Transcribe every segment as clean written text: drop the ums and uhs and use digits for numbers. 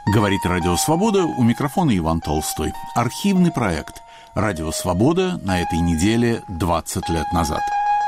Говорит Радио Свобода, у микрофона Иван Толстой. Архивный проект «Радио Свобода» на этой неделе 20 лет назад.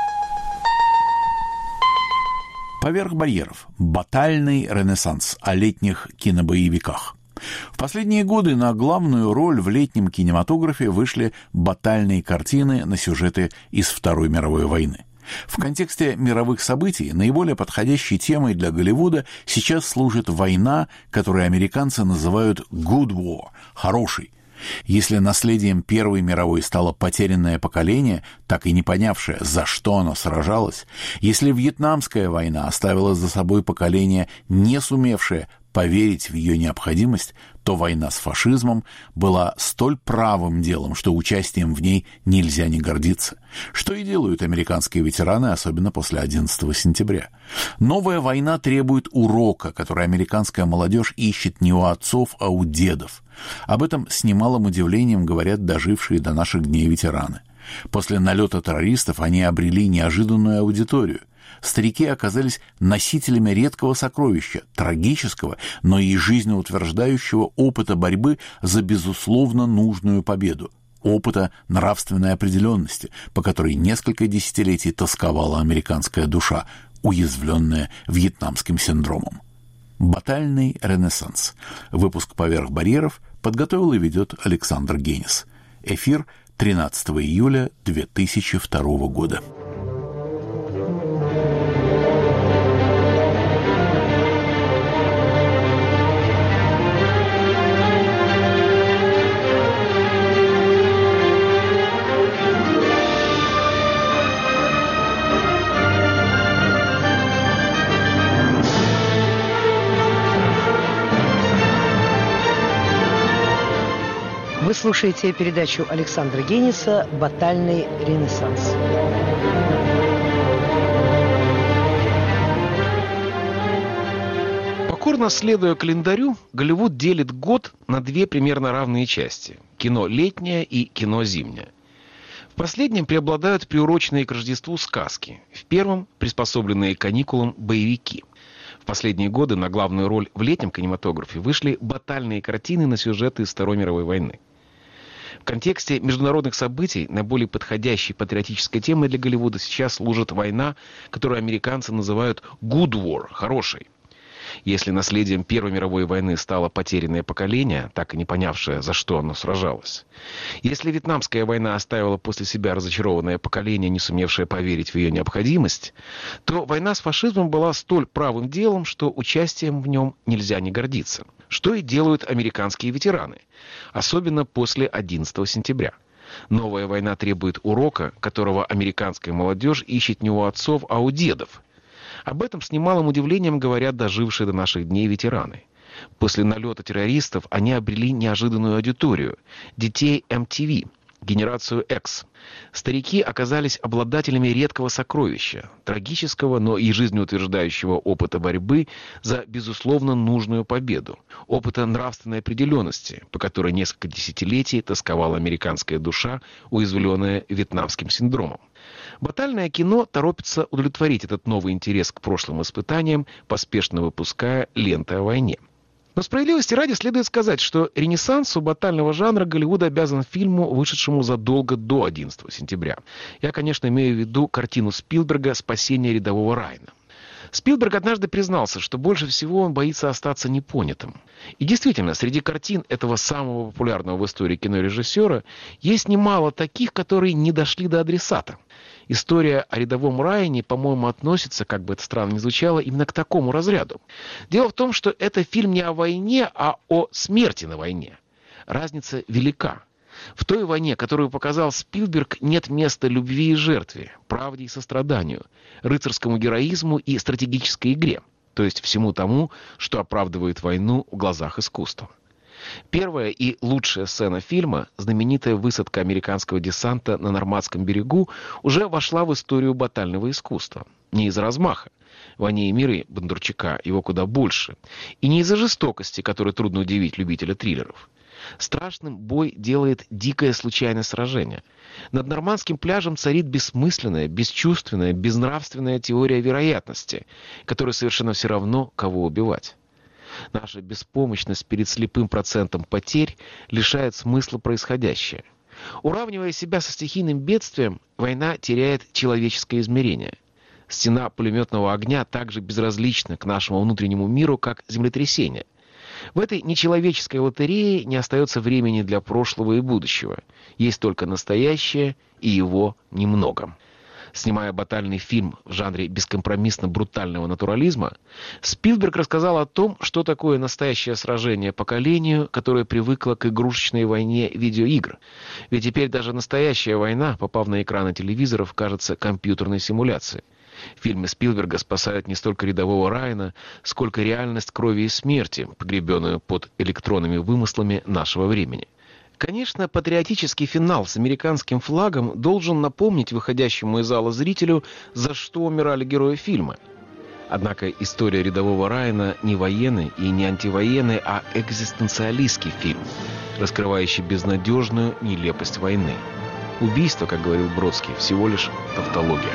«Поверх барьеров. Батальный ренессанс» о летних кинобоевиках. В последние годы на главную роль в летнем кинематографе вышли батальные картины на сюжеты из Второй мировой войны. В контексте мировых событий наиболее подходящей темой для Голливуда сейчас служит война, которую американцы называют «good war» — «хороший». Если наследием Первой мировой стало потерянное поколение, так и не понявшее, за что оно сражалось, если Вьетнамская война оставила за собой поколение, не сумевшее поверить в ее необходимость, то война с фашизмом была столь правым делом, что участием в ней нельзя не гордиться. Что и делают американские ветераны, особенно после 11 сентября. Новая война требует урока, который американская молодежь ищет не у отцов, а у дедов. Об этом с немалым удивлением говорят дожившие до наших дней ветераны. После налета террористов они обрели неожиданную аудиторию. Старики оказались носителями редкого сокровища, трагического, но и жизнеутверждающего опыта борьбы за безусловно нужную победу, опыта нравственной определенности, по которой несколько десятилетий тосковала американская душа, уязвленная вьетнамским синдромом. Батальный ренессанс. Выпуск «Поверх барьеров» подготовил и ведет Александр Генис. Эфир 13 июля 2002 года. Вы слушаете передачу Александра Гениса «Батальный ренессанс». Покорно следуя календарю, Голливуд делит год на две примерно равные части – кино летнее и кино зимнее. В последнем преобладают приуроченные к Рождеству сказки, в первом – приспособленные к каникулам боевики. В последние годы на главную роль в летнем кинематографе вышли батальные картины на сюжеты из Второй мировой войны. В контексте международных событий наиболее подходящей патриотической темой для Голливуда сейчас служит война, которую американцы называют «good war» — «хорошей». Если наследием Первой мировой войны стало потерянное поколение, так и не понявшее, за что оно сражалось. Если Вьетнамская война оставила после себя разочарованное поколение, не сумевшее поверить в ее необходимость, то война с фашизмом была столь правым делом, что участием в нем нельзя не гордиться. Что и делают американские ветераны, особенно после 11 сентября. Новая война требует урока, которого американская молодежь ищет не у отцов, а у дедов. Об этом с немалым удивлением говорят дожившие до наших дней ветераны. После налета террористов они обрели неожиданную аудиторию – детей MTV, генерацию X. Старики оказались обладателями редкого сокровища, трагического, но и жизнеутверждающего опыта борьбы за безусловно нужную победу, опыта нравственной определенности, по которой несколько десятилетий тосковала американская душа, уязвленная вьетнамским синдромом. Батальное кино торопится удовлетворить этот новый интерес к прошлым испытаниям, поспешно выпуская ленты о войне. Но справедливости ради следует сказать, что ренессансу батального жанра Голливуд обязан фильму, вышедшему задолго до 11 сентября. Я, конечно, имею в виду картину Спилберга «Спасение рядового Райана». Спилберг однажды признался, что больше всего он боится остаться непонятым. И действительно, среди картин этого самого популярного в истории кинорежиссера есть немало таких, которые не дошли до адресата. История о рядовом Райане, по-моему, относится, как бы это странно ни звучало, именно к такому разряду. Дело в том, что это фильм не о войне, а о смерти на войне. Разница велика. В той войне, которую показал Спилберг, нет места любви и жертве, правде и состраданию, рыцарскому героизму и стратегической игре, то есть всему тому, что оправдывает войну в глазах искусства. Первая и лучшая сцена фильма, знаменитая высадка американского десанта на Нормандском берегу, уже вошла в историю батального искусства. Не из размаха. В «Войне и мире» Бондарчука его куда больше. И не из-за жестокости, которой трудно удивить любителя триллеров. Страшным бой делает дикое случайное сражение. Над нормандским пляжем царит бессмысленная, бесчувственная, безнравственная теория вероятности, которой совершенно все равно, кого убивать. Наша беспомощность перед слепым процентом потерь лишает смысла происходящее. Уравнивая себя со стихийным бедствием, война теряет человеческое измерение. Стена пулеметного огня также безразлична к нашему внутреннему миру, как землетрясение. В этой нечеловеческой лотерее не остается времени для прошлого и будущего. Есть только настоящее, и его немного. Снимая батальный фильм в жанре бескомпромиссно-брутального натурализма, Спилберг рассказал о том, что такое настоящее сражение поколению, которое привыкло к игрушечной войне видеоигр. Ведь теперь даже настоящая война, попав на экраны телевизоров, кажется компьютерной симуляцией. Фильмы Спилберга спасают не столько рядового Райана, сколько реальность крови и смерти, погребенную под электронными вымыслами нашего времени. Конечно, патриотический финал с американским флагом должен напомнить выходящему из зала зрителю, за что умирали герои фильма. Однако история рядового Райана не военный и не антивоенный, а экзистенциалистский фильм, раскрывающий безнадежную нелепость войны. Убийство, как говорил Бродский, всего лишь тавтология.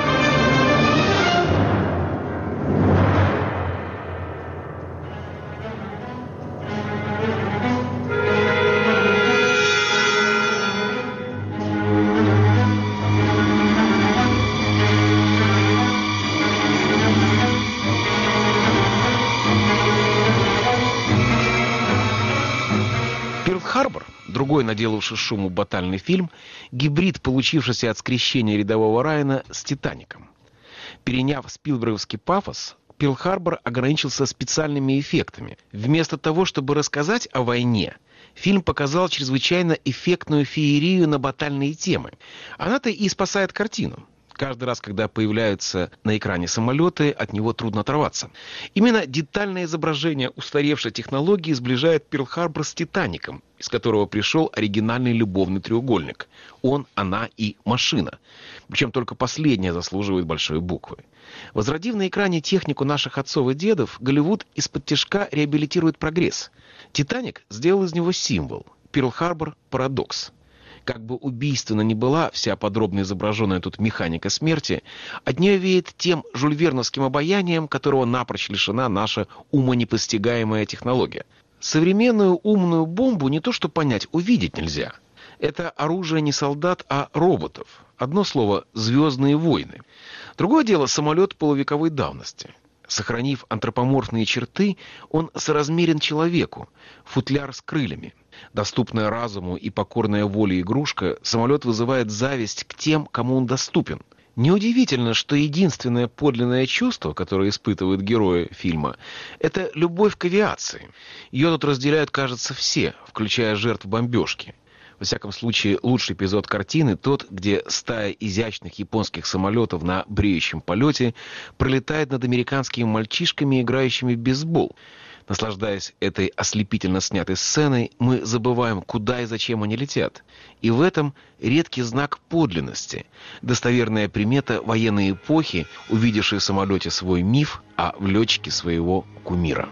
«Перл-Харбор», другой наделавший шуму батальный фильм, гибрид, получившийся от скрещения рядового Райана с «Титаником». Переняв спилберговский пафос, «Перл-Харбор» ограничился специальными эффектами. Вместо того, чтобы рассказать о войне, фильм показал чрезвычайно эффектную феерию на батальные темы. Она-то и спасает картину. Каждый раз, когда появляются на экране самолеты, от него трудно оторваться. Именно детальное изображение устаревшей технологии сближает Перл-Харбор с «Титаником», из которого пришел оригинальный любовный треугольник. Он, она и машина. Причем только последняя заслуживает большой буквы. Возродив на экране технику наших отцов и дедов, Голливуд из-под тишка реабилитирует прогресс. «Титаник» сделал из него символ, Перл-Харбор — парадокс. Как бы убийственно ни была вся подробно изображенная тут механика смерти, от нее веет тем жюльверновским обаянием, которого напрочь лишена наша умонепостигаемая технология. Современную умную бомбу не то что понять, увидеть нельзя. Это оружие не солдат, а роботов. Одно слово — «Звездные войны». Другое дело — самолет полувековой давности. Сохранив антропоморфные черты, он соразмерен человеку, футляр с крыльями. Доступная разуму и покорная воле игрушка, самолет вызывает зависть к тем, кому он доступен. Неудивительно, что единственное подлинное чувство, которое испытывают герои фильма, это любовь к авиации. Ее тут разделяют, кажется, все, включая жертв бомбежки. Во всяком случае, лучший эпизод картины тот, где стая изящных японских самолетов на бреющем полете пролетает над американскими мальчишками, играющими в бейсбол. Наслаждаясь этой ослепительно снятой сценой, мы забываем, куда и зачем они летят. И в этом редкий знак подлинности, достоверная примета военной эпохи, увидевшей в самолете свой миф, а в летчике своего кумира.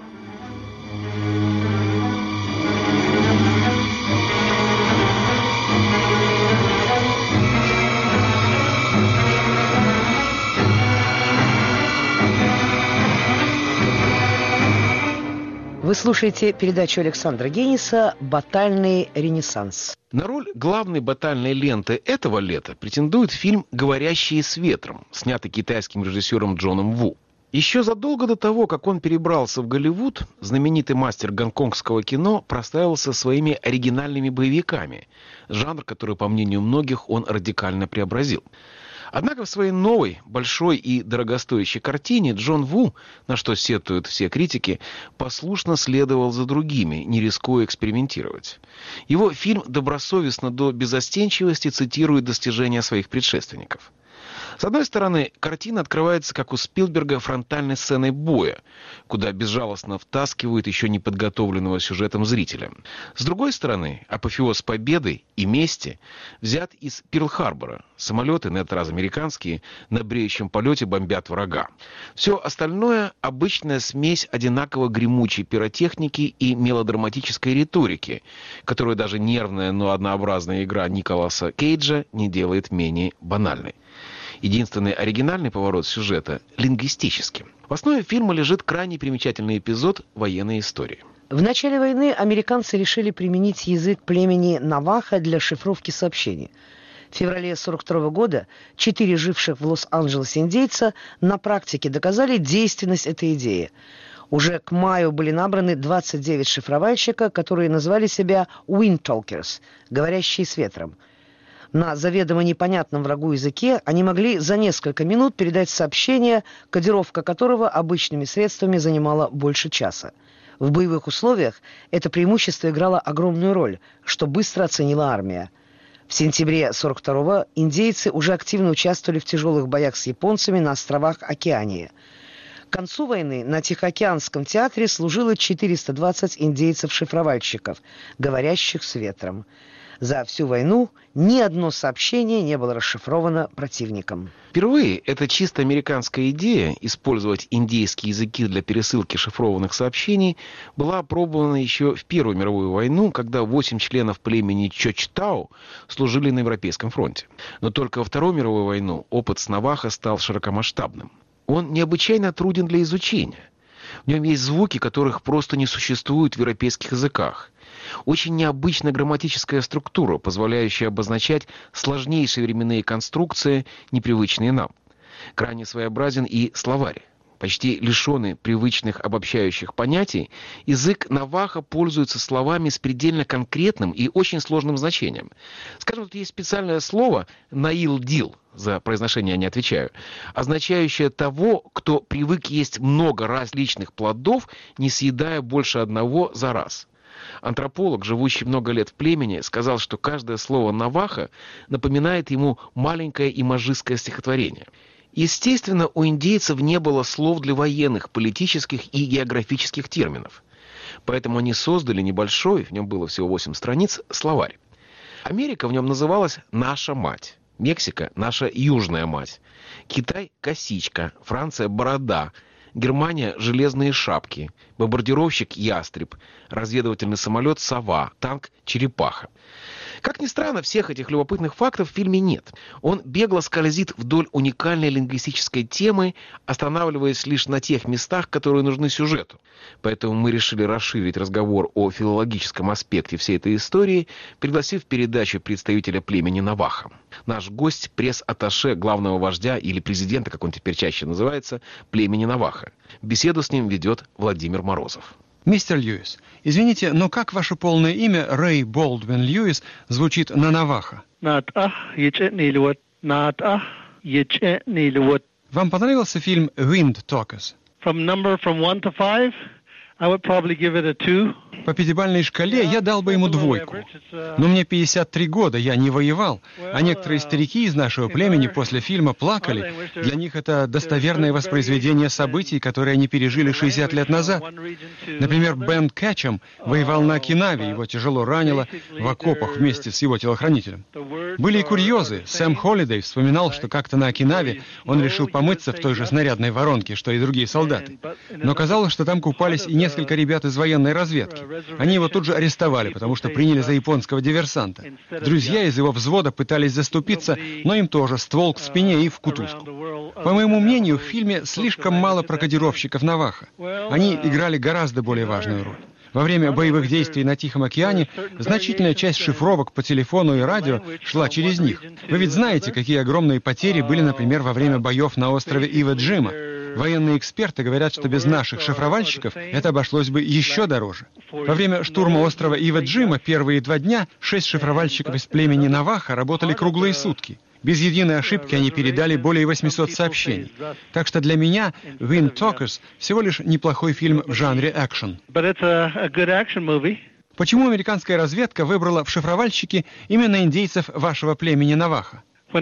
Вы слушаете передачу Александра Гениса «Батальный ренессанс». На роль главной батальной ленты этого лета претендует фильм «Говорящие с ветром», снятый китайским режиссером Джоном Ву. Еще задолго до того, как он перебрался в Голливуд, знаменитый мастер гонконгского кино прославился своими оригинальными боевиками, жанр, который, по мнению многих, он радикально преобразил. Однако в своей новой, большой и дорогостоящей картине Джон Ву, на что сетуют все критики, послушно следовал за другими, не рискуя экспериментировать. Его фильм добросовестно до беззастенчивости цитирует достижения своих предшественников. С одной стороны, картина открывается, как у Спилберга, фронтальной сценой боя, куда безжалостно втаскивают еще неподготовленного сюжетом зрителя. С другой стороны, апофеоз победы и мести взят из Перл-Харбора. Самолеты, на этот раз американские, на бреющем полете бомбят врага. Все остальное — обычная смесь одинаково гремучей пиротехники и мелодраматической риторики, которую даже нервная, но однообразная игра Николаса Кейджа не делает менее банальной. Единственный оригинальный поворот сюжета — лингвистический. В основе фильма лежит крайне примечательный эпизод военной истории. В начале войны американцы решили применить язык племени Навахо для шифровки сообщений. В феврале 1942 года 4 живших в Лос-Анджелесе индейца на практике доказали действенность этой идеи. Уже к маю были набраны 29 шифровальщика, которые назвали себя «wind talkers» – «говорящие с ветром». На заведомо непонятном врагу языке они могли за несколько минут передать сообщение, кодировка которого обычными средствами занимала больше часа. В боевых условиях это преимущество играло огромную роль, что быстро оценила армия. В сентябре 1942-го индейцы уже активно участвовали в тяжелых боях с японцами на островах Океании. К концу войны на Тихоокеанском театре служило 420 индейцев-шифровальщиков, говорящих с ветром. За всю войну ни одно сообщение не было расшифровано противником. Впервые эта чисто американская идея использовать индейские языки для пересылки шифрованных сообщений была опробована еще в Первую мировую войну, когда 8 членов племени Чочтау служили на Европейском фронте. Но только во Вторую мировую войну опыт с Навахо стал широкомасштабным. Он необычайно труден для изучения. В нем есть звуки, которых просто не существует в европейских языках. Очень необычная грамматическая структура, позволяющая обозначать сложнейшие временные конструкции, непривычные нам. Крайне своеобразен и словарь. Почти лишенный привычных обобщающих понятий, язык Навахо пользуется словами с предельно конкретным и очень сложным значением. Скажем, тут есть специальное слово «наил-дил», за произношение я не отвечаю, означающее того, кто привык есть много различных плодов, не съедая больше одного за раз. Антрополог, живущий много лет в племени, сказал, что каждое слово Навахо напоминает ему маленькое имаджистское стихотворение. Естественно, у индейцев не было слов для военных, политических и географических терминов. Поэтому они создали небольшой, в нем было всего 8 страниц, словарь. Америка в нем называлась «Наша мать», Мексика – «Наша южная мать», Китай – «Косичка», Франция – «Борода», Германия – «Железные шапки», бомбардировщик – «Ястреб», разведывательный самолет – «Сова», танк – «Черепаха». Как ни странно, всех этих любопытных фактов в фильме нет. Он бегло скользит вдоль уникальной лингвистической темы, останавливаясь лишь на тех местах, которые нужны сюжету. Поэтому мы решили расширить разговор о филологическом аспекте всей этой истории, пригласив в передачу представителя племени Навахо. Наш гость – пресс-атташе главного вождя или президента, как он теперь чаще называется, племени Навахо. Беседу с ним ведет Владимир Морозов. Мистер Льюис, извините, но как ваше полное имя Рэй Болдвин Льюис звучит на Навахо? Вам понравился фильм «Wind Talkers»? По пятибалльной шкале я дал бы ему 2. Но мне 53 года, я не воевал. А некоторые старики из нашего племени после фильма плакали. Для них это достоверное воспроизведение событий, которые они пережили 60 лет назад. Например, Бен Кетчем воевал на Окинаве, его тяжело ранило в окопах вместе с его телохранителем. Были и курьезы. Сэм Холлидей вспоминал, что как-то на Окинаве он решил помыться в той же снарядной воронке, что и другие солдаты. Но казалось, что там купались и несколько ребят из военной разведки. Они его тут же арестовали, потому что приняли за японского диверсанта. Друзья из его взвода пытались заступиться, но им тоже ствол к спине и в кутузку. По моему мнению, в фильме слишком мало прокодировщиков Навахо. Они играли гораздо более важную роль. Во время боевых действий на Тихом океане значительная часть шифровок по телефону и радио шла через них. Вы ведь знаете, какие огромные потери были, например, во время боев на острове Иво-Джима. Военные эксперты говорят, что без наших шифровальщиков это обошлось бы еще дороже. Во время штурма острова Иво-Джима первые 2 дня 6 шифровальщиков из племени Навахо работали круглые сутки. Без единой ошибки они передали более 800 сообщений. Так что для меня «Wind Talkers» всего лишь неплохой фильм в жанре экшен. Почему американская разведка выбрала в шифровальщики именно индейцев вашего племени Навахо? В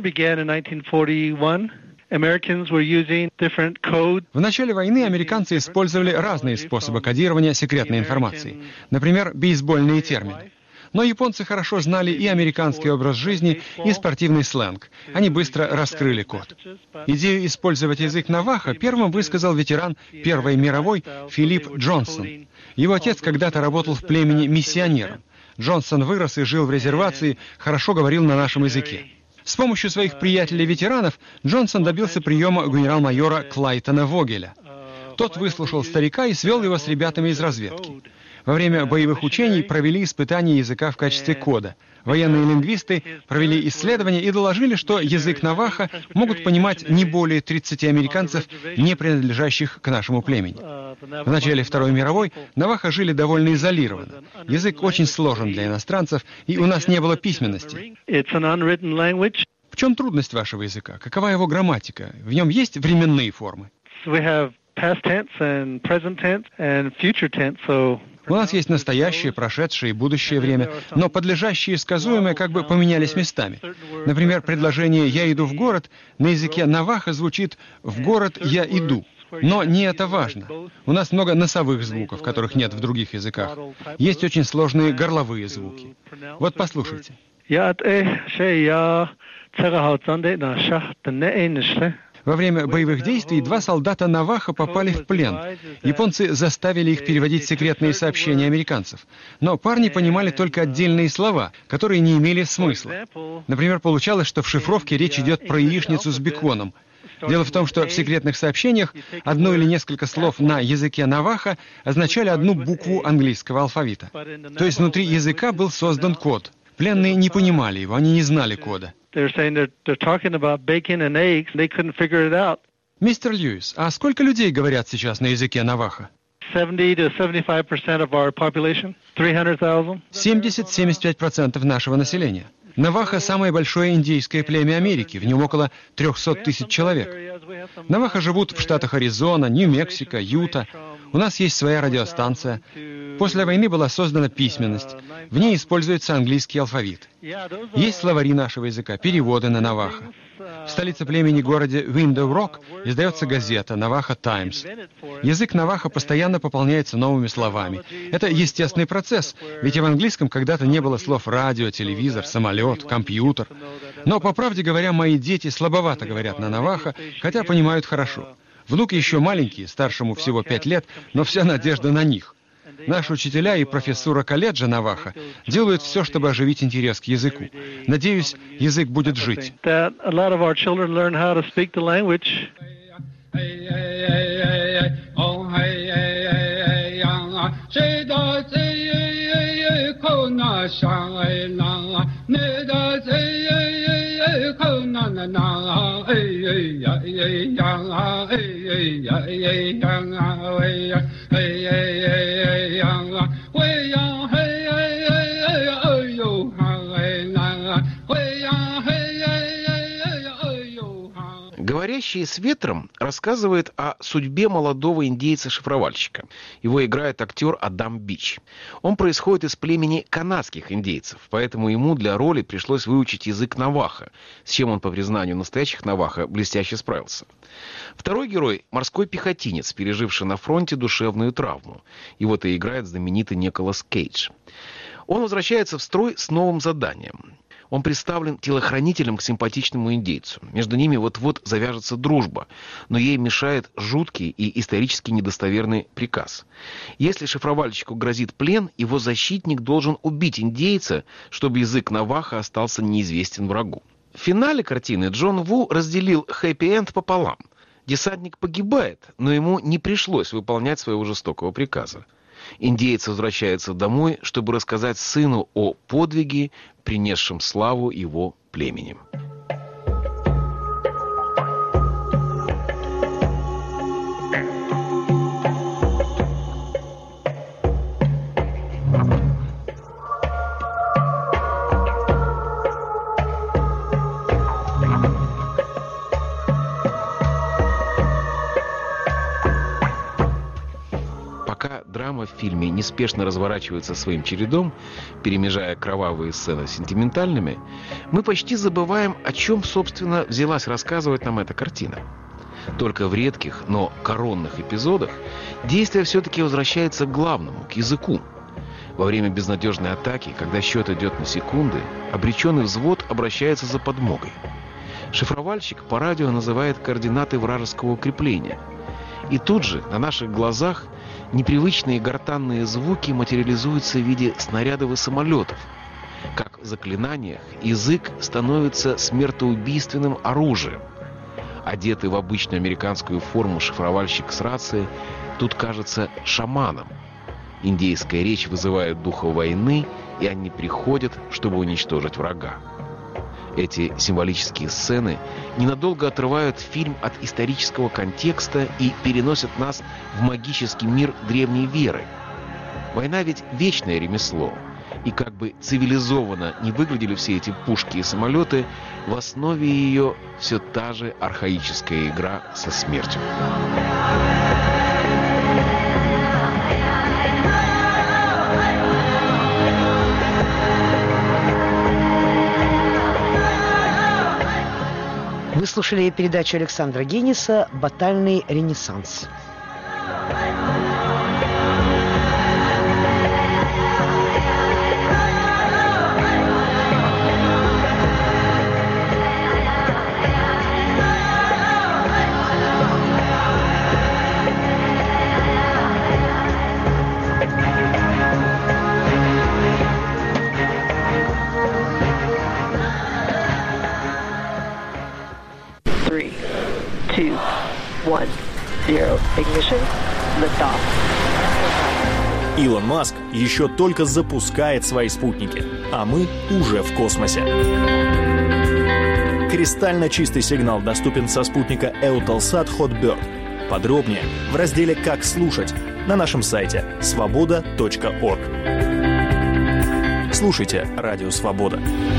начале войны американцы использовали разные способы кодирования секретной информации. Например, бейсбольные термины. Но японцы хорошо знали и американский образ жизни, и спортивный сленг. Они быстро раскрыли код. Идею использовать язык Навахо первым высказал ветеран Первой мировой Филипп Джонсон. Его отец когда-то работал в племени миссионером. Джонсон вырос и жил в резервации, хорошо говорил на нашем языке. С помощью своих приятелей-ветеранов Джонсон добился приема генерал-майора Клайтона Вогеля. Тот выслушал старика и свел его с ребятами из разведки. Во время боевых учений провели испытания языка в качестве кода. Военные лингвисты провели исследования и доложили, что язык навахо могут понимать не более 30 американцев, не принадлежащих к нашему племени. В начале Второй мировой навахо жили довольно изолированно. Язык очень сложен для иностранцев, и у нас не было письменности. В чем трудность вашего языка? Какова его грамматика? В нем есть временные формы? У нас есть настоящее, прошедшее и будущее время, но подлежащее и сказуемое как бы поменялись местами. Например, предложение «я иду в город» на языке навахо звучит «в город я иду». Но не это важно. У нас много носовых звуков, которых нет в других языках. Есть очень сложные горловые звуки. Вот послушайте. Во время боевых действий 2 солдата навахо попали в плен. Японцы заставили их переводить секретные сообщения американцев. Но парни понимали только отдельные слова, которые не имели смысла. Например, получалось, что в шифровке речь идет про яичницу с беконом. Дело в том, что в секретных сообщениях одно или несколько слов на языке навахо означали одну букву английского алфавита. То есть внутри языка был создан код. Пленные не понимали его, они не знали кода. Мистер Льюис, а сколько людей говорят сейчас на языке навахо? 70-75% нашего населения. Навахо – самое большое индейское племя Америки, в нем около 300 тысяч человек. Навахо живут в штатах Аризона, Нью-Мексико, Юта. У нас есть своя радиостанция. После войны была создана письменность. В ней используется английский алфавит. Есть словари нашего языка, переводы на навахо. В столице племени городе Window Rock издается газета «Навахо Таймс». Язык навахо постоянно пополняется новыми словами. Это естественный процесс, ведь и в английском когда-то не было слов радио, телевизор, самолет, компьютер. Но, по правде говоря, мои дети слабовато говорят на навахо, хотя понимают хорошо. Внуки еще маленькие, старшему всего 5 лет, но вся надежда на них. Наши учителя и профессура колледжа навахо делают все, чтобы оживить интерес к языку. Надеюсь, язык будет жить. «Говорящие с ветром» рассказывает о судьбе молодого индейца-шифровальщика. Его играет актер Адам Бич. Он происходит из племени канадских индейцев, поэтому ему для роли пришлось выучить язык навахо, с чем он, по признанию настоящих навахо, блестяще справился. Второй герой – морской пехотинец, переживший на фронте душевную травму. Его-то играет знаменитый Николас Кейдж. Он возвращается в строй с новым заданием. Он представлен телохранителем к симпатичному индейцу. Между ними вот-вот завяжется дружба, но ей мешает жуткий и исторически недостоверный приказ. Если шифровальщику грозит плен, его защитник должен убить индейца, чтобы язык навахо остался неизвестен врагу. В финале картины Джон Ву разделил хэппи-энд пополам. Десантник погибает, но ему не пришлось выполнять своего жестокого приказа. Индеец возвращается домой, чтобы рассказать сыну о подвиге, принесшем славу его племени. Драма в фильме неспешно разворачивается своим чередом, перемежая кровавые сцены с сентиментальными, мы почти забываем, о чем, собственно, взялась рассказывать нам эта картина. Только в редких, но коронных эпизодах действие все-таки возвращается к главному, к языку. Во время безнадежной атаки, когда счет идет на секунды, обреченный взвод обращается за подмогой. Шифровальщик по радио называет координаты вражеского укрепления. И тут же, на наших глазах, непривычные гортанные звуки материализуются в виде снарядов и самолетов. Как в заклинаниях, язык становится смертоубийственным оружием. Одетый в обычную американскую форму шифровальщик с рацией тут кажется шаманом. Индейская речь вызывает духа войны, и они приходят, чтобы уничтожить врага. Эти символические сцены ненадолго отрывают фильм от исторического контекста и переносят нас в магический мир древней веры. Война ведь вечное ремесло. И как бы цивилизованно не выглядели все эти пушки и самолеты, в основе ее все та же архаическая игра со смертью. Вы слушали передачу Александра Гениса «Батальный ренессанс». Илон Маск еще только запускает свои спутники, а мы уже в космосе. Кристально чистый сигнал доступен со спутника Eutelsat Hotbird. Подробнее в разделе «Как слушать» на нашем сайте svoboda.org. Слушайте Радио Свобода.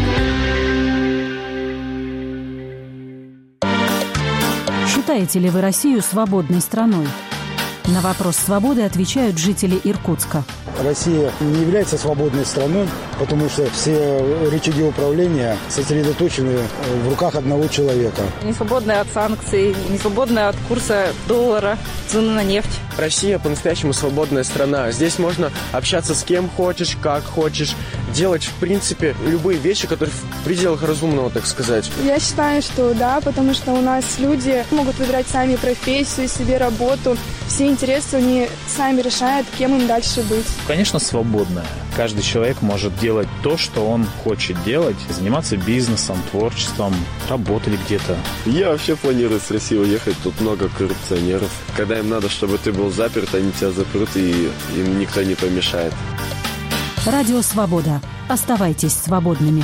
Считаете ли вы Россию свободной страной? На вопрос «Свободы» отвечают жители Иркутска. Россия не является свободной страной, потому что все рычаги управления сосредоточены в руках одного человека. Не свободная от санкций, не свободная от курса доллара, цены на нефть. Россия по-настоящему свободная страна. Здесь можно общаться с кем хочешь, как хочешь, делать, в принципе, любые вещи, которые в пределах разумного, так сказать. Я считаю, что да, потому что у нас люди могут выбирать сами профессию, себе работу. Все интересы они сами решают, кем им дальше быть. Конечно, свободная. Каждый человек может делать то, что он хочет делать, заниматься бизнесом, творчеством, работать где-то. Я вообще планирую с России уехать, тут много коррупционеров. Когда им надо, чтобы ты был заперт, они тебя запрут, и им никто не помешает. Радио Свобода. Оставайтесь свободными.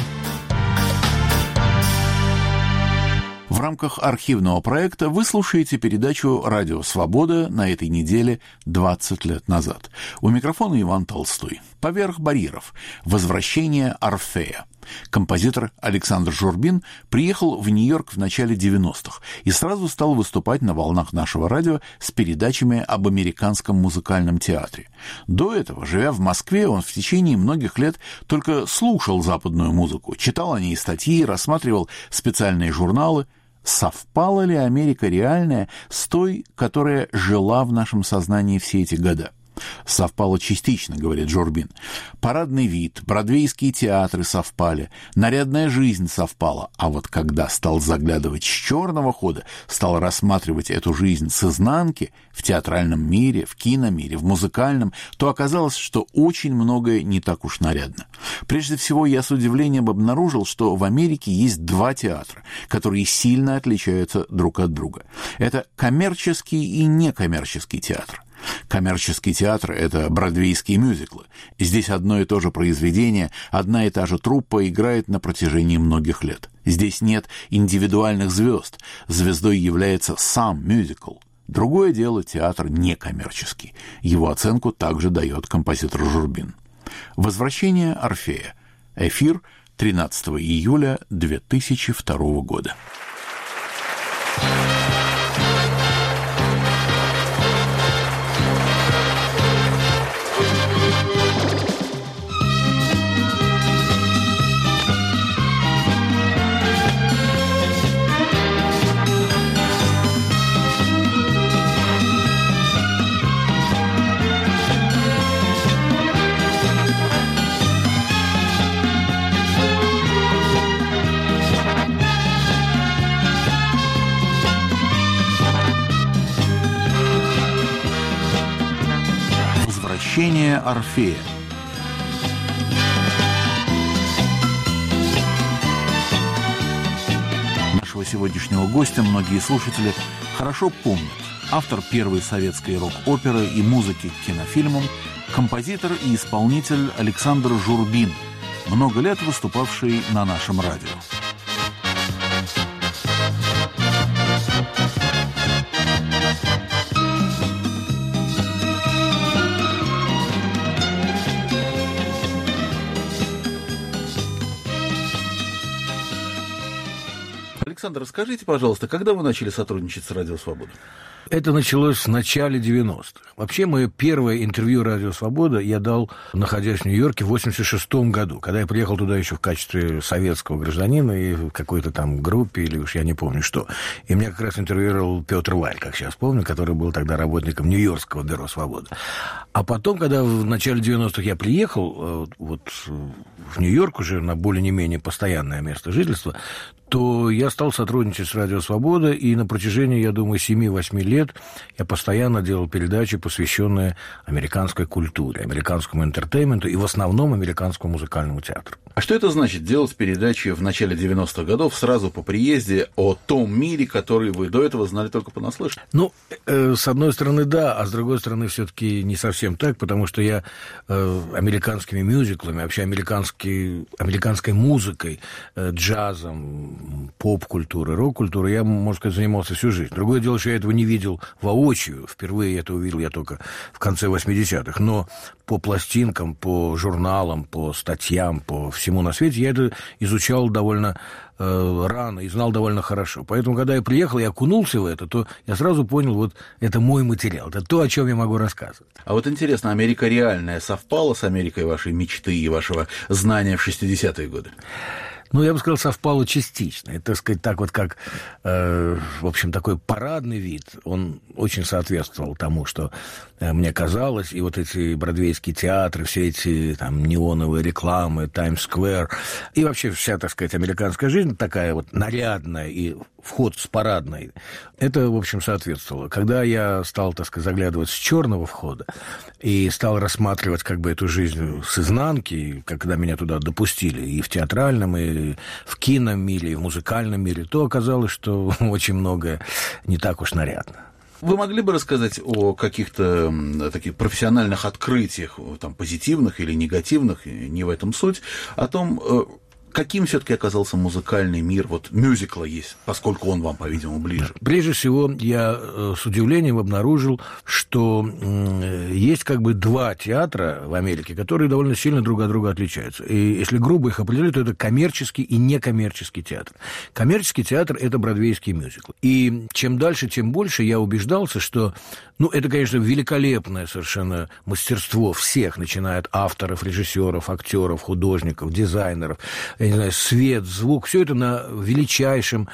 В рамках архивного проекта вы слушаете передачу «Радио Свобода» на этой неделе 20 лет назад. У микрофона Иван Толстой. «Поверх барьеров. Возвращение Орфея». Композитор Александр Журбин приехал в Нью-Йорк в начале 90-х и сразу стал выступать на волнах нашего радио с передачами об американском музыкальном театре. До этого, живя в Москве, он в течение многих лет только слушал западную музыку, читал о ней статьи, рассматривал специальные журналы. Совпала ли Америка реальная с той, которая жила в нашем сознании все эти года? Совпало частично, говорит Журбин. Парадный вид, бродвейские театры совпали, нарядная жизнь совпала. А вот когда стал заглядывать с черного хода, стал рассматривать эту жизнь с изнанки, в театральном мире, в киномире, в музыкальном, то оказалось, что очень многое не так уж нарядно. Прежде всего, я с удивлением обнаружил, что в Америке есть два театра, которые сильно отличаются друг от друга. Это коммерческий и некоммерческий театр. Коммерческий театр – это бродвейские мюзиклы. Здесь одно и то же произведение, одна и та же труппа играет на протяжении многих лет. Здесь нет индивидуальных звезд. Звездой является сам мюзикл. Другое дело – театр некоммерческий. Его оценку также дает композитор Журбин. «Возвращение Орфея». Эфир 13 июля 2002 года. «Возвращение Орфея». сегодняшнего гостя многие слушатели хорошо помнят. Автор первой советской рок-оперы и музыки к кинофильмам, композитор и исполнитель Александр Журбин, много лет выступавший на нашем радио. Александр, расскажите, пожалуйста, когда вы начали сотрудничать с «Радио Свобода»? Это началось в начале 90-х. Вообще, мое первое интервью «Радио Свобода» я дал, находясь в Нью-Йорке, в 86 году, когда я приехал туда еще в качестве советского гражданина и в какой-то там группе, или уж я не помню что. И меня как раз интервьюировал Петр Валь, как сейчас помню, который был тогда работником Нью-Йоркского бюро «Свобода». А потом, когда в начале 90-х я приехал вот в Нью-Йорк уже на более-менее постоянное место жительства, то я стал сотрудничать с «Радио Свобода», и на протяжении, я думаю, 7-8 лет я постоянно делал передачи, посвященные американской культуре, американскому интертейменту и в основном американскому музыкальному театру. А что это значит делать передачи в начале 90-х годов сразу по приезде о том мире, который вы до этого знали только понаслышке? Ну, с одной стороны, да, а с другой стороны, все-таки не совсем так, потому что я американскими мюзиклами, вообще американской музыкой, джазом, поп-культурой, рок-культурой я, можно сказать, занимался всю жизнь. Другое дело, что я этого не видел воочию. Впервые это увидел я только в конце 80-х. Но по пластинкам, по журналам, по статьям, по всему на свете я это изучал довольно рано и знал довольно хорошо. Поэтому, когда я приехал и окунулся в это, то я сразу понял, вот это мой материал, это то, о чем я могу рассказывать. А вот интересно, Америка реальная совпала с Америкой вашей мечты и вашего знания в 60-е годы? Ну, я бы сказал, совпало частично. Это, так сказать, так вот как, в общем, такой парадный вид, он очень соответствовал тому, что мне казалось, и вот эти бродвейские театры, все эти там неоновые рекламы, Таймс-сквер, и вообще вся, так сказать, американская жизнь такая вот нарядная, и вход с парадной, это, в общем, соответствовало. Когда я стал, так сказать, заглядывать с черного входа и стал рассматривать как бы эту жизнь с изнанки, когда меня туда допустили и в театральном, и в киномире, и в музыкальном мире, то оказалось, что очень многое не так уж нарядно. Вы могли бы рассказать о каких-то таких профессиональных открытиях, там, позитивных или негативных, не в этом суть, о том, каким все-таки оказался музыкальный мир, вот мюзикла есть, поскольку он вам, по-видимому, ближе? Прежде всего, я с удивлением обнаружил, что есть как бы два театра в Америке, которые довольно сильно друг от друга отличаются. И если грубо их определить, то это коммерческий и некоммерческий театр. Коммерческий театр – это бродвейский мюзикл. И чем дальше, тем больше я убеждался, что, ну, это, конечно, великолепное совершенно мастерство всех, начиная от авторов, режиссеров, актеров, художников, дизайнеров, я не знаю, свет, звук, все это на величайшем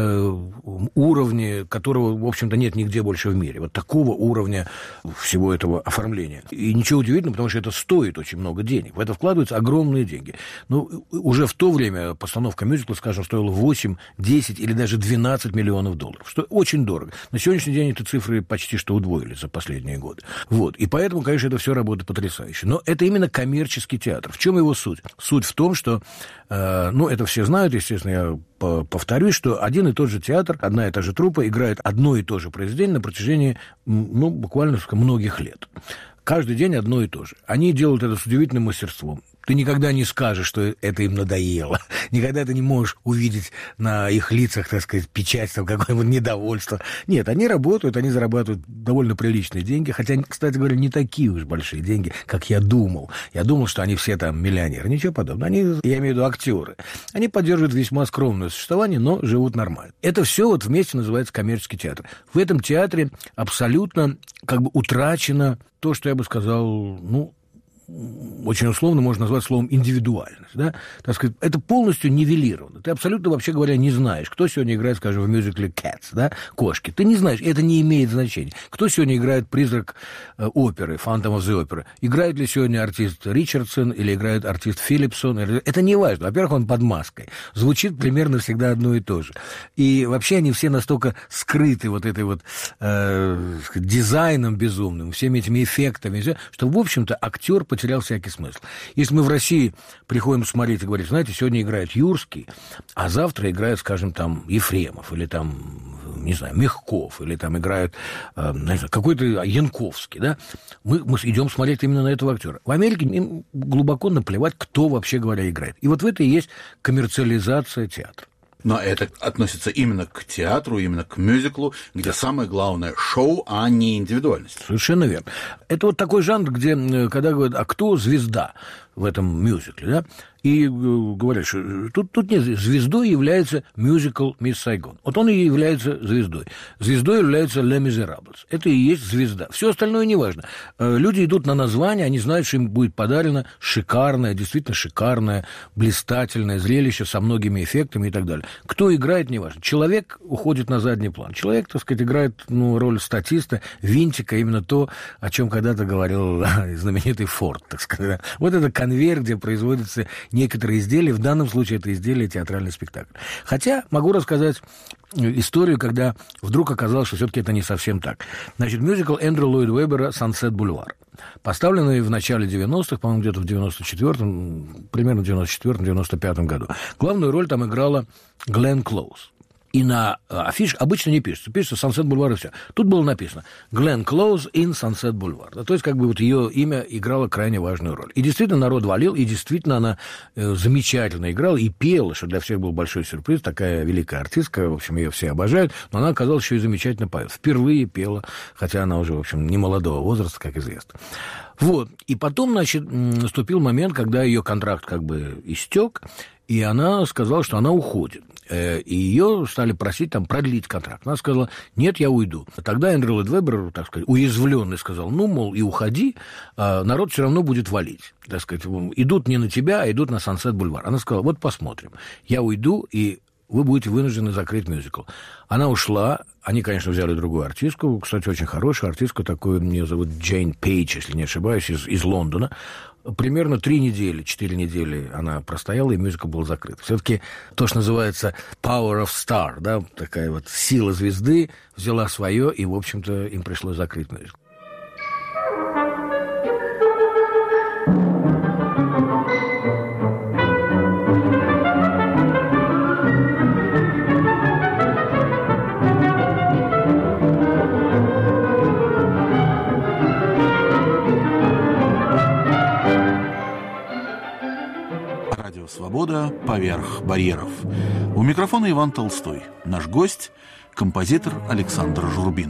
уровне, которого, в общем-то, нет нигде больше в мире. Вот такого уровня всего этого оформления. И ничего удивительного, потому что это стоит очень много денег. В это вкладываются огромные деньги. Ну, уже в то время постановка мюзикла, скажем, стоила 8, 10 или даже 12 миллионов долларов, что очень дорого. На сегодняшний день эти цифры почти что удвоились за последние годы. Вот. И поэтому, конечно, это все работает потрясающе. Но это именно коммерческий театр. В чем его суть? Суть в том, что ну, это все знают, естественно, я повторюсь, что один и тот же театр, одна и та же труппа играет одно и то же произведение на протяжении, ну, буквально многих лет. Каждый день одно и то же. Они делают это с удивительным мастерством. Ты никогда не скажешь, что это им надоело. Никогда ты не можешь увидеть на их лицах, так сказать, печать там, какое-нибудь недовольство. Нет, они работают, они зарабатывают довольно приличные деньги, хотя, кстати говоря, не такие уж большие деньги, как я думал. Я думал, что они все там миллионеры. Ничего подобного. Они, я имею в виду актеры. Они поддерживают весьма скромное существование, но живут нормально. Это все вот вместе называется коммерческий театр. В этом театре абсолютно как бы утрачено то, что я бы сказал, ну, очень условно можно назвать словом индивидуальность, да? Так сказать, это полностью нивелировано. Ты абсолютно, вообще говоря, не знаешь, кто сегодня играет, скажем, в мюзикле Cats, да, кошки. Ты не знаешь, это не имеет значения. Кто сегодня играет призрак оперы, Phantom of the Opera? Играет ли сегодня артист Ричардсон или играет артист Филлипсон? Это не важно. Во-первых, он под маской. Звучит примерно всегда одно и то же. И вообще они все настолько скрыты вот этой вот дизайном безумным, всеми этими эффектами, что, в общем-то, актер потерял всякий смысл. Если мы в России приходим смотреть и говорим, знаете, сегодня играет Юрский, а завтра играет, скажем, там, Ефремов, или там, не знаю, Мягков, или там играет, не знаю, какой-то Янковский, да, мы идем смотреть именно на этого актера. В Америке им глубоко наплевать, кто, вообще говоря, играет. И вот в это и есть коммерциализация театра. Но это относится именно к театру, именно к мюзиклу, где самое главное шоу, а не индивидуальность. Совершенно верно. Это вот такой жанр, где, когда говорят, а кто звезда в этом мюзикле, да, и говорят, что тут нет, звездой является мюзикл «Мисс Сайгон». Вот он и является звездой. Звездой является «Les Miserables». Это и есть звезда. Все остальное не важно. Люди идут на название, они знают, что им будет подарено шикарное, действительно шикарное, блистательное зрелище со многими эффектами и так далее. Кто играет, не важно. Человек уходит на задний план. Человек, так сказать, играет роль статиста, винтика, именно то, о чем когда-то говорил знаменитый Форд, так сказать. Вот это конвейер, где производятся некоторые изделия, в данном случае это изделие театральный спектакль. Хотя могу рассказать историю, когда вдруг оказалось, что все-таки это не совсем так. Значит, мюзикл Эндрю Ллойд Уэббера «Сансет Бульвар», поставленный в начале 90-х, по-моему, где-то в 94-м, примерно в 94-95 году. Главную роль там играла Гленн Клоуз. И на афише обычно не пишется. Пишется «Сансет Бульвар» и все. Тут было написано «Гленн Клоуз in Sunset Boulevard». То есть, как бы вот ее имя играло крайне важную роль. И действительно народ валил, и действительно она замечательно играла и пела, что для всех был большой сюрприз. Такая великая артистка, в общем, ее все обожают. Но она оказалась еще и замечательно поет. Впервые пела, хотя она уже, в общем, не молодого возраста, как известно. Вот. И потом, значит, наступил момент, когда ее контракт как бы истек, и она сказала, что она уходит. И ее стали просить там продлить контракт. Она сказала, нет, я уйду. Тогда Эндрю Ллойд Уэббер, так сказать, уязвленный, сказал, ну, мол, и уходи, народ все равно будет валить. Так сказать, идут не на тебя, а идут на Сансет Бульвар. Она сказала, вот посмотрим. Я уйду, и вы будете вынуждены закрыть мюзикл. Она ушла, они, конечно, взяли другую артистку, кстати, очень хорошую артистку, такую, ее зовут Джейн Пейдж, если не ошибаюсь, из Лондона. Примерно 3 недели, 4 недели она простояла, и мюзикл был закрыт. Все-таки то, что называется power of star, да, такая вот сила звезды взяла свое, и, в общем-то, им пришлось закрыть мюзикл. «Свобода поверх барьеров». У микрофона Иван Толстой. Наш гость – композитор Александр Журбин.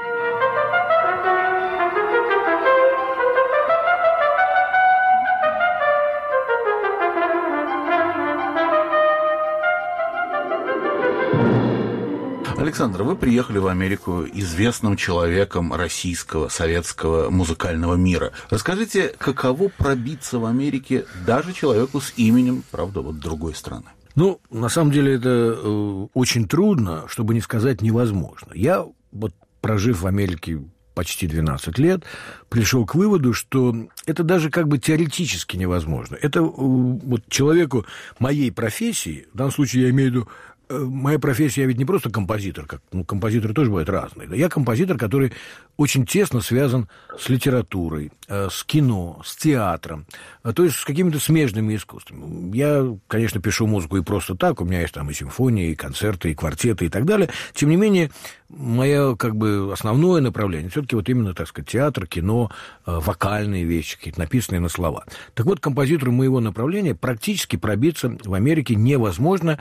Александр, вы приехали в Америку известным человеком российского, советского музыкального мира. Расскажите, каково пробиться в Америке даже человеку с именем, правда, вот другой страны? Ну, на самом деле, это очень трудно, чтобы не сказать невозможно. Я, вот, прожив в Америке почти 12 лет, пришел к выводу, что это даже как бы теоретически невозможно. Это вот человеку моей профессии, в данном случае я имею в виду, моя профессия, я ведь не просто композитор, как, композиторы тоже бывают разные. Я композитор, который очень тесно связан с литературой, с кино, с театром, то есть с какими-то смежными искусствами. Я, конечно, пишу музыку и просто так, у меня есть там и симфонии, и концерты, и квартеты, и так далее. Тем не менее, мое как бы основное направление все-таки вот именно, так сказать, театр, кино, вокальные вещи, какие-то написанные на слова. Так вот, композитору моего направления практически пробиться в Америке невозможно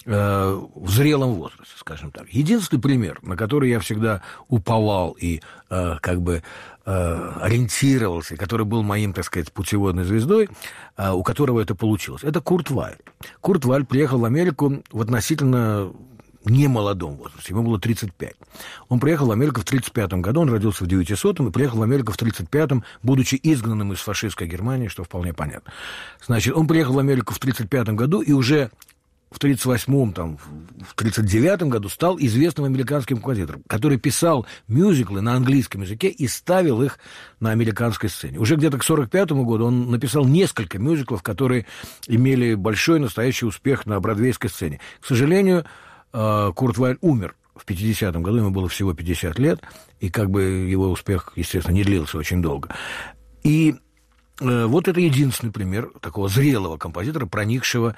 в зрелом возрасте, скажем так. Единственный пример, на который я всегда уповал и как бы ориентировался, который был моим, так сказать, путеводной звездой, у которого это получилось, это Курт Вайль. Курт Вайль приехал в Америку в относительно немолодом возрасте, ему было 35. Он приехал в Америку в 1935 году, он родился в 1900-м и приехал в Америку в 1935-м, будучи изгнанным из фашистской Германии, что вполне понятно. Значит, он приехал в Америку в 1935 году и уже в 1938-м, там, в 1939 году стал известным американским композитором, который писал мюзиклы на английском языке и ставил их на американской сцене. Уже где-то к 1945 году он написал несколько мюзиклов, которые имели большой настоящий успех на бродвейской сцене. К сожалению, Курт Вайль умер в 50-м году, ему было всего 50 лет, и как бы его успех, естественно, не длился очень долго. И вот это единственный пример такого зрелого композитора, проникшего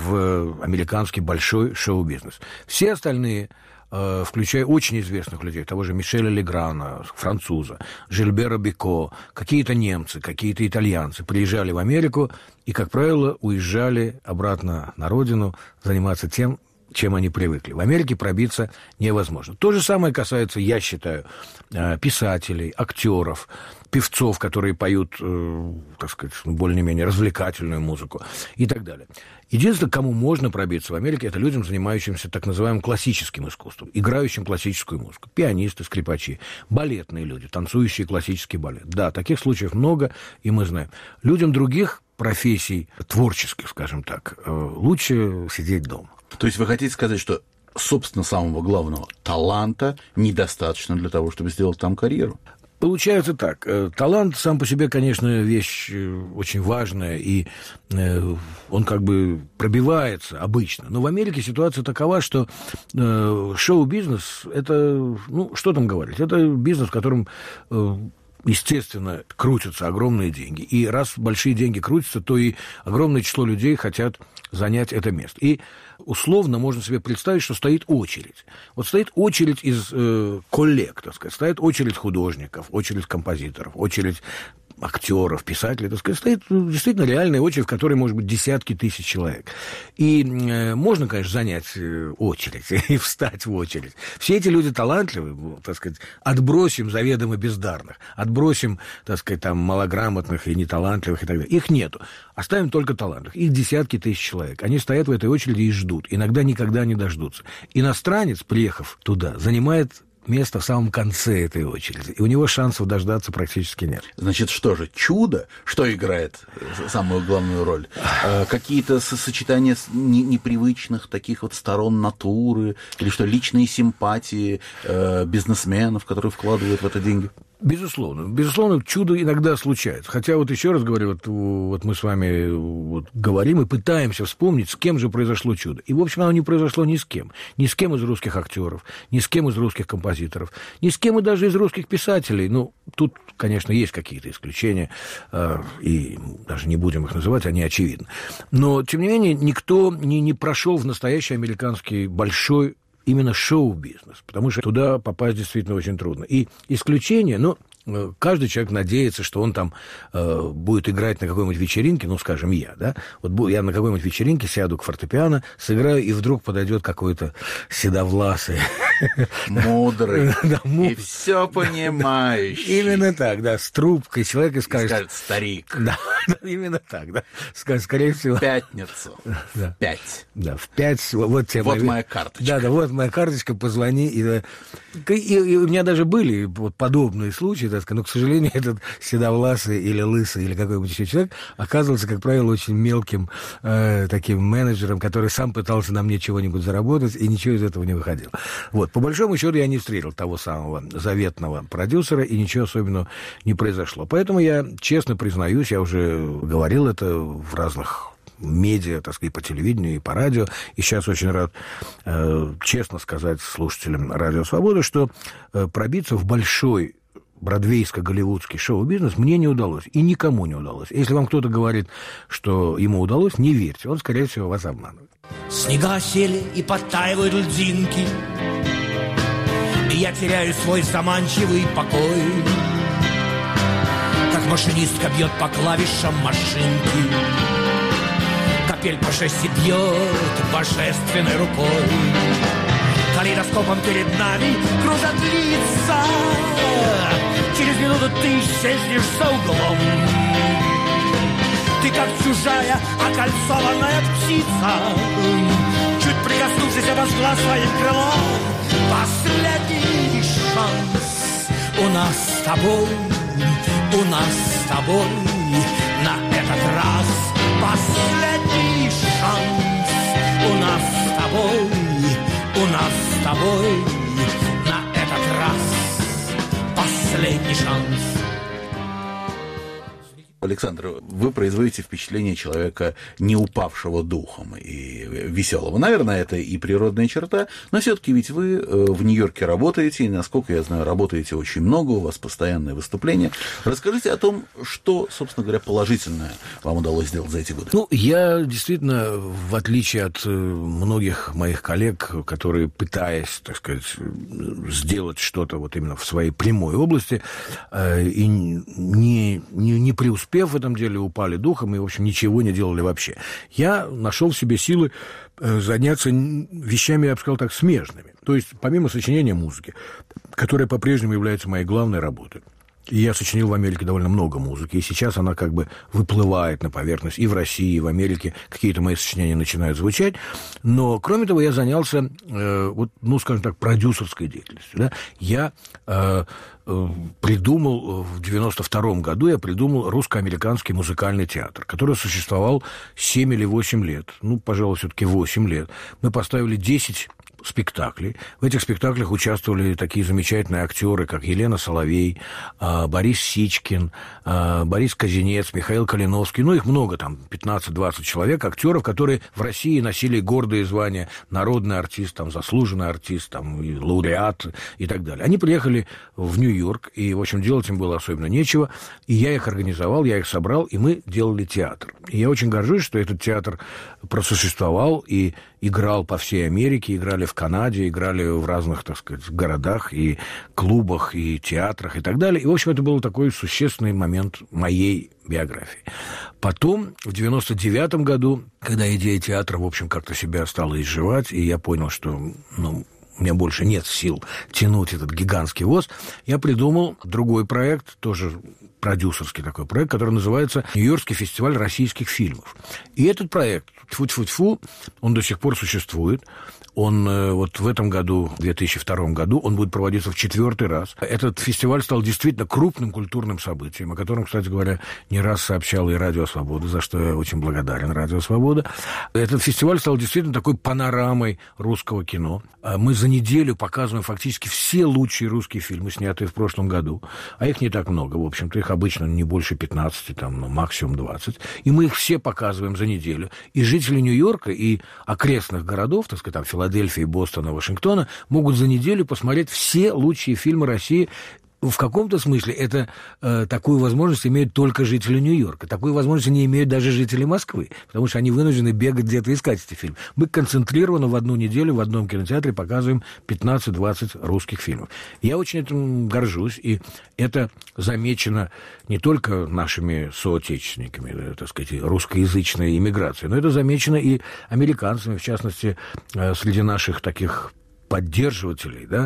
в американский большой шоу-бизнес. Все остальные, включая очень известных людей, того же Мишеля Леграна, француза, Жильбера Бико, какие-то немцы, какие-то итальянцы приезжали в Америку и, как правило, уезжали обратно на родину заниматься тем, чем они привыкли. В Америке пробиться невозможно. То же самое касается, я считаю, писателей, актеров, певцов, которые поют, так сказать, более-менее развлекательную музыку и так далее. Единственное, кому можно пробиться в Америке, это людям, занимающимся так называемым классическим искусством, играющим классическую музыку. Пианисты, скрипачи, балетные люди, танцующие классический балет. Да, таких случаев много, и мы знаем. Людям других профессий, творческих, скажем так, лучше сидеть дома. То есть вы хотите сказать, что, собственно, самого главного таланта недостаточно для того, чтобы сделать там карьеру? Получается так. Талант сам по себе, конечно, вещь очень важная, и он как бы пробивается обычно. Но в Америке ситуация такова, что шоу-бизнес – это, ну, что там говорить, это бизнес, в котором, естественно, крутятся огромные деньги. И раз большие деньги крутятся, то и огромное число людей хотят занять это место. И условно можно себе представить, что стоит очередь. Вот стоит очередь из коллег, так сказать, стоит очередь художников, очередь композиторов, очередь актеров, писателей, так сказать, стоит действительно реальная очередь, в которой может быть десятки тысяч человек. И можно, конечно, занять очередь и встать в очередь. Все эти люди талантливые, так сказать, отбросим заведомо бездарных, отбросим, так сказать, там, малограмотных и неталантливых и так далее. Их нету. Оставим только талантливых. Их десятки тысяч человек. Они стоят в этой очереди и ждут. Иногда никогда не дождутся. Иностранец, приехав туда, занимает место в самом конце этой очереди. И у него шансов дождаться практически нет. Значит, что же, чудо? Что играет самую главную роль? Какие-то сочетания непривычных таких вот сторон натуры? Или что, личные симпатии бизнесменов, которые вкладывают в это деньги? Безусловно. Безусловно, чудо иногда случается. Хотя вот еще раз говорю, вот мы с вами вот говорим и пытаемся вспомнить, с кем же произошло чудо. И, в общем, оно не произошло ни с кем. Ни с кем из русских актеров, ни с кем из русских композиторов, ни с кем и даже из русских писателей. Ну, тут, конечно, есть какие-то исключения, и даже не будем их называть, они очевидны. Но, тем не менее, никто не прошел в настоящий американский большой именно шоу-бизнес, потому что туда попасть действительно очень трудно. И исключение, ну, каждый человек надеется, что он там будет играть на какой-нибудь вечеринке, ну, скажем, я, да, вот я на какой-нибудь вечеринке сяду к фортепиано, сыграю, и вдруг подойдет какой-то седовласый, мудрый, и все понимающий. Именно так, да, с трубкой человек и скажет старик. Да, именно так, да. Скорее всего. В пятницу. В 5. Да, в 5. Вот моя карточка. Да, вот моя карточка, позвони. И у меня даже были вот подобные случаи, так сказать, но, к сожалению, этот седовласый или лысый или какой-нибудь еще человек оказывался, как правило, очень мелким таким менеджером, который сам пытался на мне чего-нибудь заработать, и ничего из этого не выходило. Вот. По большому счету я не встретил того самого заветного продюсера, и ничего особенного не произошло. Поэтому я честно признаюсь, я уже говорил это в разных медиа, так сказать, по телевидению и по радио, и сейчас очень рад честно сказать слушателям «Радио Свобода», что пробиться в большой бродвейско-голливудский шоу-бизнес мне не удалось, и никому не удалось. Если вам кто-то говорит, что ему удалось, не верьте, он, скорее всего, вас обманывает. Снега осели и подтаивают льдинки, и я теряю свой заманчивый покой, как машинистка бьет по клавишам машинки, капель по шести бьет божественной рукой. Калейдоскопом перед нами кружат лица, через минуту ты исчезнешь за углом. Ты как чужая окольцованная птица, чуть прикоснувшись, обожгла своим крылом. Последний шанс у нас с тобой, у нас с тобой на этот раз. Последний шанс у нас с тобой, у нас с тобой на этот раз. Последний шанс. Александр, вы производите впечатление человека, не упавшего духом и веселого. Наверное, это и природная черта, но все-таки ведь вы в Нью-Йорке работаете, и, насколько я знаю, работаете очень много, у вас постоянные выступления. Расскажите о том, что, собственно говоря, положительное вам удалось сделать за эти годы. Ну, я действительно, в отличие от многих моих коллег, которые, пытаясь, так сказать, сделать что-то вот именно в своей прямой области, и не преуспев в этом деле, упали духом и, в общем, ничего не делали вообще. Я нашел в себе силы заняться вещами, я бы сказал так, смежными. То есть, помимо сочинения музыки, которая по-прежнему является моей главной работой, и я сочинил в Америке довольно много музыки, и сейчас она как бы выплывает на поверхность и в России, и в Америке. Какие-то мои сочинения начинают звучать. Но, кроме того, я занялся, скажем так, продюсерской деятельностью. Да? Я придумал в 92-м году, русско-американский музыкальный театр, который существовал 7 или 8 лет. Пожалуй, все-таки 8 лет. Мы поставили 10 спектаклей. В этих спектаклях участвовали такие замечательные актеры, как Елена Соловей, Борис Сичкин, Борис Казинец, Михаил Калиновский. Их много, там 15-20 человек, актеров, которые в России носили гордые звания народный артист, там, заслуженный артист, там, и лауреат и так далее. Они приехали в Нью-Йорк, и, в общем, делать им было особенно нечего. И я их организовал, я их собрал, и мы делали театр. И я очень горжусь, что этот театр просуществовал и играл по всей Америке, играли в Канаде, играли в разных, так сказать, городах и клубах, и театрах, и так далее. И, в общем, это был такой существенный момент моей биографии. Потом, в 99-м году, когда идея театра, в общем, как-то себя стала изживать, и я понял, что, у меня больше нет сил тянуть этот гигантский воз, я придумал другой проект, тоже продюсерский такой проект, который называется «Нью-Йоркский фестиваль российских фильмов». И этот проект, тьфу-тьфу-тьфу, он до сих пор существует. Он вот в этом году, в 2002 году, он будет проводиться в 4-й раз. Этот фестиваль стал действительно крупным культурным событием, о котором, кстати говоря, не раз сообщала и Радио Свобода, за что я очень благодарен Радио Свобода. Этот фестиваль стал действительно такой панорамой русского кино. Мы за неделю показываем фактически все лучшие русские фильмы, снятые в прошлом году. А их не так много, в общем-то. Их обычно не больше 15, максимум 20. И мы их все показываем за неделю. И жители Нью-Йорка и окрестных городов, так сказать, там, Филадельфии, Бостона, Вашингтона, могут за неделю посмотреть все лучшие фильмы России. В каком-то смысле это такую возможность имеют только жители Нью-Йорка. Такую возможность не имеют даже жители Москвы, потому что они вынуждены бегать где-то искать эти фильмы. Мы концентрированно в одну неделю в одном кинотеатре показываем 15-20 русских фильмов. Я очень этим горжусь, и это замечено не только нашими соотечественниками, так сказать, русскоязычной иммиграцией, но это замечено и американцами, в частности, среди наших таких поддерживателей, да,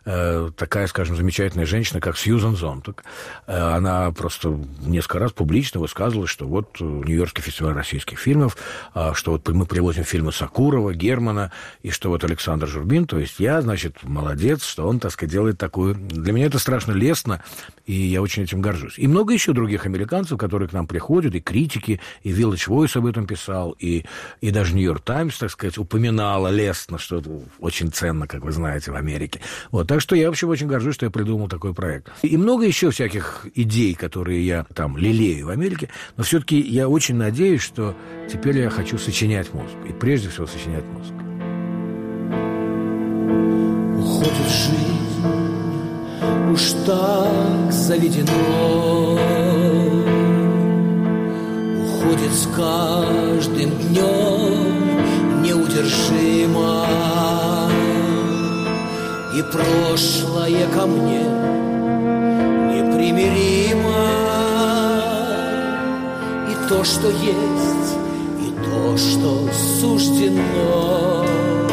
такая, скажем, замечательная женщина, как Сьюзан Зонтак. Она просто несколько раз публично высказывала, что вот Нью-Йоркский фестиваль российских фильмов, что вот мы привозим фильмы Сакурова, Германа, и что вот Александр Журбин, то есть я, значит, молодец, что он, так сказать, делает такую... Для меня это страшно лестно, и я очень этим горжусь. И много еще других американцев, которые к нам приходят, и критики, и Village Voice об этом писал, и даже Нью-Йорк Таймс, так сказать, упоминала лестно, что это очень ценно, как вы знаете, в Америке. Вот, так что я, в общем, очень горжусь, что я придумал такой проект. И много еще всяких идей, которые я там лелею в Америке, но все-таки я очень надеюсь, что теперь я хочу сочинять музыку. И прежде всего сочинять музыку. Уходит жизнь, уж так заведено, уходит с каждым днем неудержимо. И прошлое ко мне непримиримо, и то, что есть, и то, что суждено.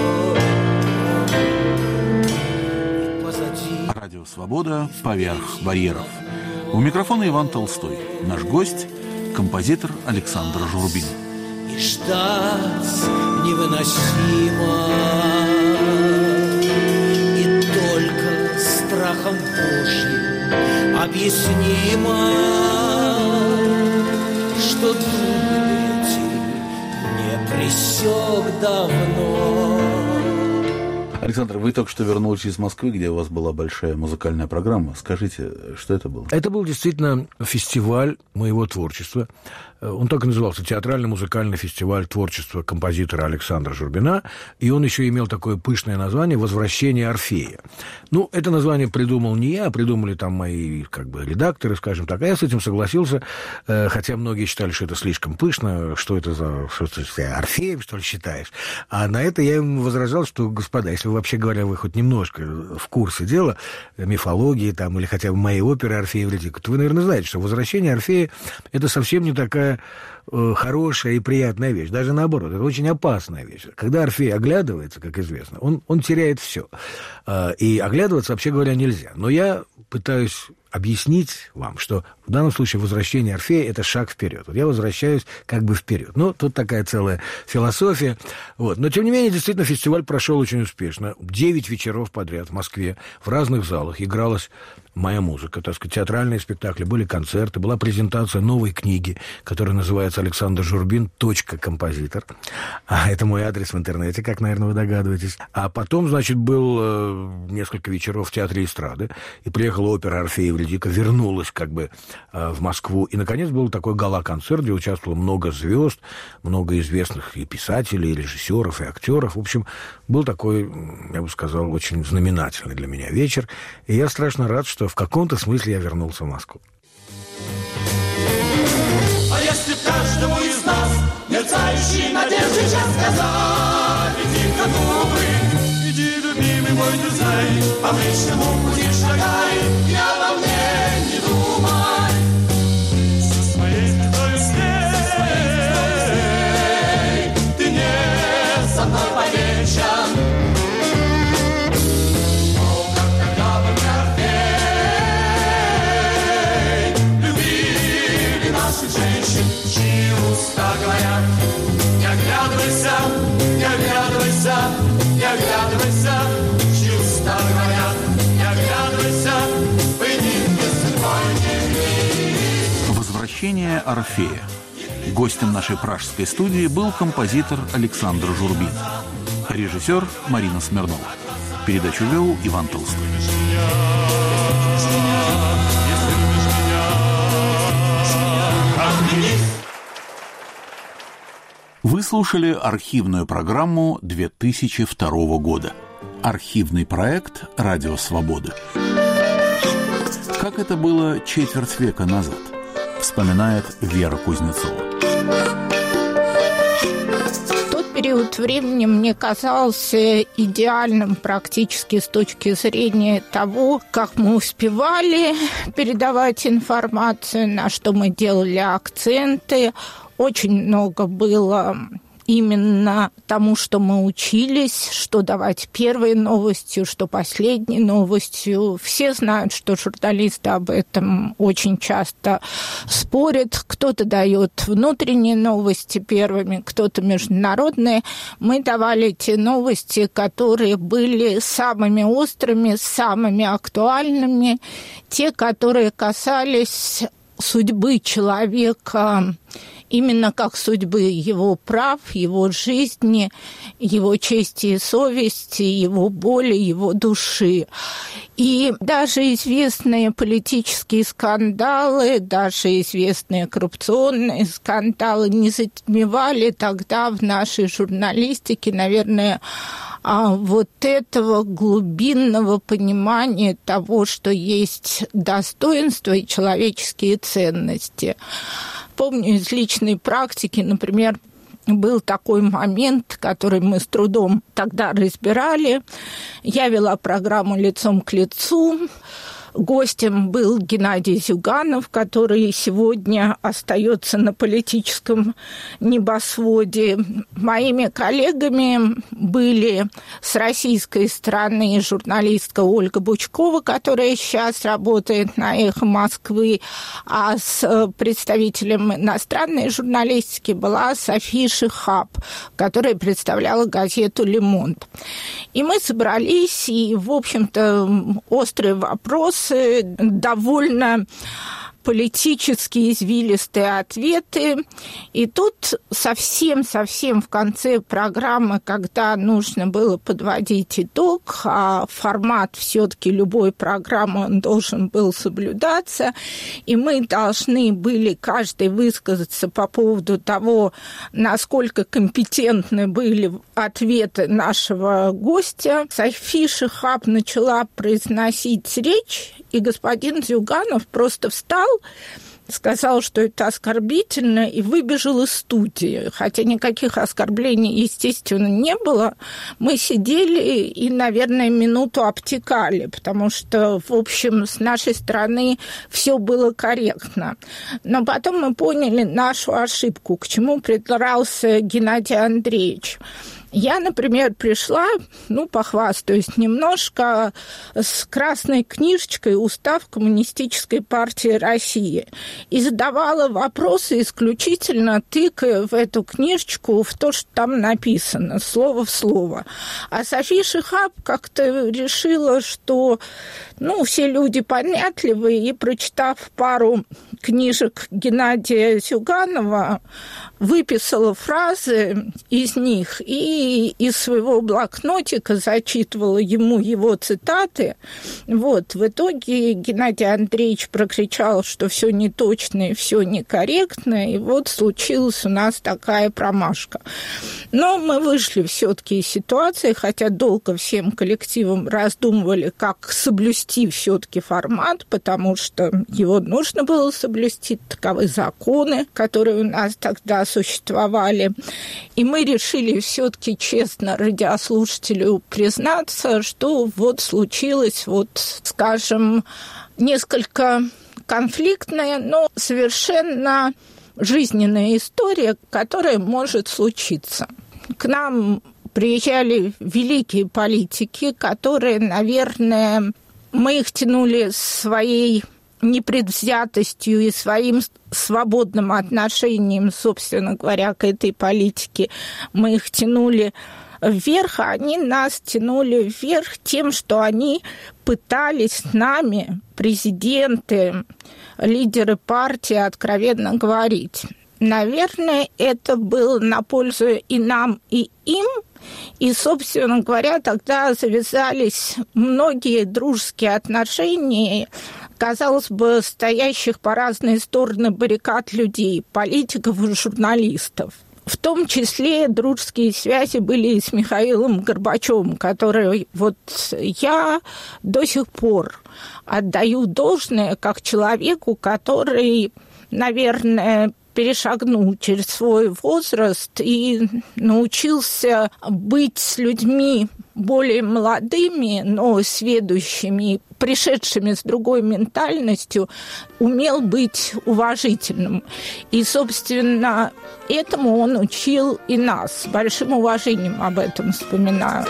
И позади... Радио «Свобода. Поверх барьеров». У микрофона Иван Толстой. Наш гость – композитор Александр Журбин. И ждать невыносимо, страхом Божьим объяснимо, что дух эти не пресек давно. Александр, вы только что вернулись из Москвы, где у вас была большая музыкальная программа. Скажите, что это было? Это был действительно фестиваль моего творчества. Он так и назывался — театрально-музыкальный фестиваль творчества композитора Александра Журбина, и он еще имел такое пышное название «Возвращение Орфея». Ну, это название придумал не я, а придумали там мои, редакторы, скажем так, а я с этим согласился, хотя многие считали, что это слишком пышно, что это за... Что ты Орфеем, что ли, считаешь? А на это я им возражал, что, господа, если вы, вообще говоря, вы хоть немножко в курсе дела, мифологии там, или хотя бы моей оперы «Орфей и Эвридика», то вы, наверное, знаете, что «Возвращение Орфея» — это совсем не такая хорошая и приятная вещь. Даже наоборот, это очень опасная вещь. Когда Орфей оглядывается, как известно, он теряет все. И оглядываться, вообще говоря, нельзя. Но я пытаюсь объяснить вам, что в данном случае возвращение Орфея — это шаг вперед. Вот я возвращаюсь вперед. Ну, тут такая целая философия. Вот. Но, тем не менее, действительно, фестиваль прошел очень успешно. 9 вечеров подряд в Москве в разных залах игралась моя музыка, так сказать, театральные спектакли, были концерты, была презентация новой книги, которая называется «Александр Журбин. Композитор». Это мой адрес в интернете, как, наверное, вы догадываетесь. А потом, значит, был несколько вечеров в Театре эстрады, и приехала опера «Орфей и Эвридика», вернулась в Москву. И, наконец, был такой гала-концерт, где участвовало много звезд, много известных и писателей, и режиссеров, и актеров. В общем, был такой, я бы сказал, очень знаменательный для меня вечер. И я страшно рад, что в каком-то смысле я вернулся в Москву. А если каждому из нас мерцающий надежды час сказали тихо губы, иди, любимый мой, ты знай, по млечному пути шагай, я во мне не думай. Со своей звездою смей, ты не со мной повечен. Женщин, чьи уста говорят: не оглядывайся, не оглядывайся, не оглядывайся, чьи уста говорят: не оглядывайся, пойди не судьбой. Возвращение Орфея. Гостем нашей пражской студии был композитор Александр Журбин. Режиссер Марина Смирнова. Передачу вел Иван Толстой. Вы слушали архивную программу 2002 года. Архивный проект «Радио Свободы». Как это было четверть века назад, вспоминает Вера Кузнецова. Тот период времени мне казался идеальным практически с точки зрения того, как мы успевали передавать информацию, на что мы делали акценты. Очень много было именно тому, что мы учились, что давать первой новостью, что последней новостью. Все знают, что журналисты об этом очень часто спорят. Кто-то дает внутренние новости первыми, кто-то международные. Мы давали те новости, которые были самыми острыми, самыми актуальными, те, которые касались судьбы человека, именно как судьбы его прав, его жизни, его чести и совести, его боли, его души. И даже известные политические скандалы, даже известные коррупционные скандалы не затмевали тогда в нашей журналистике, наверное, вот этого глубинного понимания того, что есть достоинство и человеческие ценности. Помню из личной практики, например, был такой момент, который мы с трудом тогда разбирали. Я вела программу «Лицом к лицу». Гостем был Геннадий Зюганов, который сегодня остается на политическом небосводе. Моими коллегами были с российской стороны журналистка Ольга Бучкова, которая сейчас работает на «Эхо Москвы», а с представителем иностранной журналистики была София Шихаб, которая представляла газету «Le Monde». И мы собрались, и, в общем-то, острые вопросы довольно политически извилистые ответы. И тут совсем-совсем в конце программы, когда нужно было подводить итог, а формат все-таки любой программы он должен был соблюдаться, и мы должны были каждый высказаться по поводу того, насколько компетентны были ответы нашего гостя. Софи Шихаб начала произносить речь, и господин Зюганов просто встал, сказал, что это оскорбительно, и выбежал из студии. Хотя никаких оскорблений, естественно, не было. Мы сидели и, наверное, минуту обтекали, потому что, в общем, с нашей стороны все было корректно. Но потом мы поняли нашу ошибку, к чему придрался Геннадий Андреевич. Я, например, пришла, похвастаюсь немножко, с красной книжечкой «Устав Коммунистической партии России» и задавала вопросы исключительно тыкая в эту книжечку в то, что там написано, слово в слово. А Софи Шихаб как-то решила, что, все люди понятливые, и, прочитав пару книжек Геннадия Зюганова, выписала фразы из них и из своего блокнотика зачитывала ему его цитаты. В итоге Геннадий Андреевич прокричал, что все неточно и все некорректно, и случилась у нас такая промашка. Но мы вышли все-таки из ситуации, хотя долго всем коллективом раздумывали, как соблюсти все-таки формат, потому что его нужно было соблюсти, таковы законы, которые у нас тогда существовали. И мы решили все-таки честно радиослушателю признаться, что случилось, скажем, несколько конфликтная, но совершенно жизненная история, которая может случиться. К нам приезжали великие политики, которые, наверное, мы их тянули своей непредвзятостью и своим свободным отношением, собственно говоря, к этой политике. Мы их тянули вверх, а они нас тянули вверх тем, что они пытались с нами, президенты, лидеры партии, откровенно говорить. Наверное, это было на пользу и нам, и им. И, собственно говоря, тогда завязались многие дружеские отношения, казалось бы, стоящих по разные стороны баррикад людей, политиков и журналистов. В том числе дружеские связи были и с Михаилом Горбачевым, который я до сих пор отдаю должное как человеку, который, наверное, перешагнул через свой возраст и научился быть с людьми более молодыми, но сведущими, пришедшими с другой ментальностью, умел быть уважительным. И, собственно, этому он учил и нас. С большим уважением об этом вспоминаю.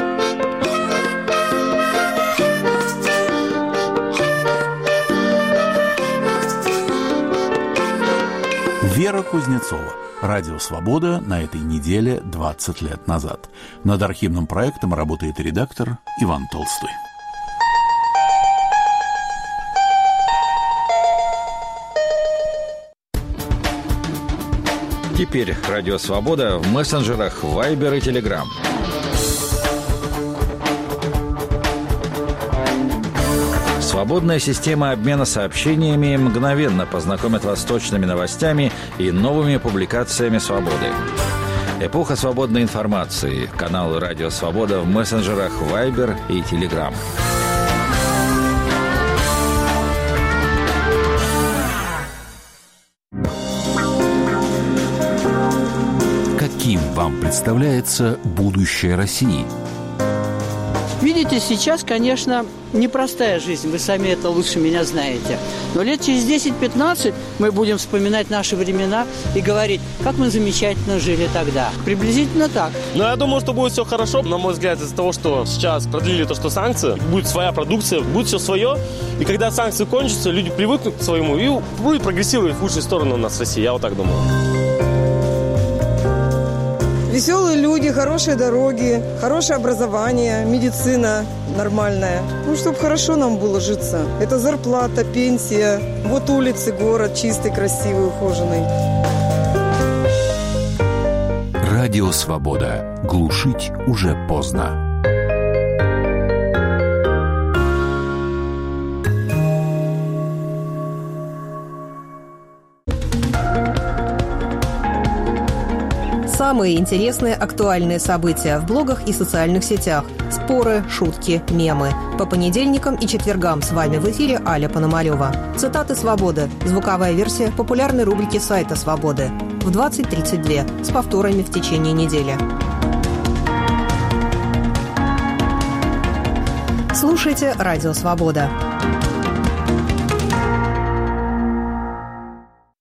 Вера Кузнецова. Радио «Свобода» на этой неделе 20 лет назад. Над архивным проектом работает редактор Иван Толстой. Теперь Радио «Свобода» в мессенджерах Viber и Telegram. Свободная система обмена сообщениями мгновенно познакомит вас с точными новостями и новыми публикациями «Свободы». Эпоха свободной информации. Канал «Радио Свобода» в мессенджерах Viber и Telegram. Каким вам представляется будущее России? Видите, сейчас, конечно, непростая жизнь, вы сами это лучше меня знаете. Но лет через 10-15 мы будем вспоминать наши времена и говорить, как мы замечательно жили тогда. Приблизительно так. Но я думаю, что будет все хорошо. На мой взгляд, из-за того, что сейчас продлили то, что санкции, будет своя продукция, будет все свое. И когда санкции кончатся, люди привыкнут к своему и будет прогрессировать в лучшую сторону у нас в России. Я вот так думаю. Веселые люди, хорошие дороги, хорошее образование, медицина нормальная. Чтобы хорошо нам было житься. Это зарплата, пенсия, вот улицы, город чистый, красивый, ухоженный. Радио «Свобода». Глушить уже поздно. Самые интересные актуальные события в блогах и социальных сетях. Споры, шутки, мемы. По понедельникам и четвергам с вами в эфире Аля Пономарева. Цитаты «Свободы». Звуковая версия популярной рубрики сайта «Свободы». В 20:32 с повторами в течение недели. Слушайте «Радио Свобода».